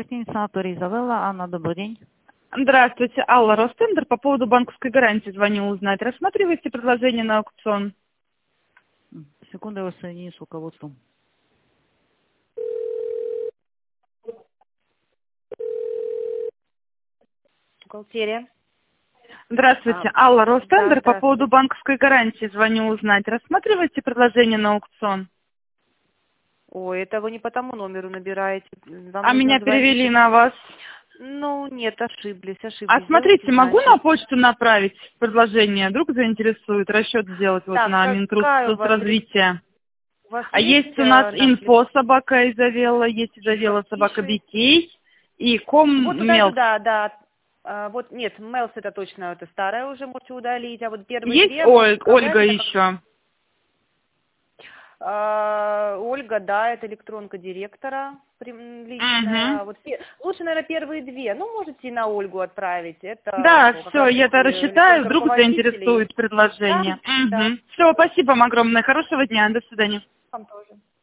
гостиница «Санаторий Изабелла». Анна, добрый день. Здравствуйте, Алла, Ростендер. По поводу банковской гарантии звоню узнать. Рассматриваете предложение на аукцион? Секунду, я вас соединю с руководством. Бухгалтерия. Здравствуйте, Алла, Ростендер. Да, По поводу банковской гарантии звоню узнать. Рассматриваете предложение на аукцион? Ой, это вы не по тому номеру набираете. Вам А нужно меня звонить. перевели на вас. Ну, нет, ошиблись. А Сделайте, смотрите, могу значит. на почту направить предложение? Вдруг заинтересует расчет сделать вот Так, на Минтруд какая у вас развития. У вас А есть у нас инфо собака Изавелла, есть Изавелла собака Бикей и Вот Мелс. да. Вот нет, Мелс это точно, это старая уже, можете удалить. А вот первые Есть две... Ольга еще? Ольга, да, это электронка директора личная. Вот лучше, наверное, первые две. Ну, можете и на Ольгу отправить. Это Да, как все, раз я это рассчитаю, электронка вдруг руководителей. заинтересует предложение. Да. Все, спасибо вам огромное, хорошего дня, до свидания. Вам тоже.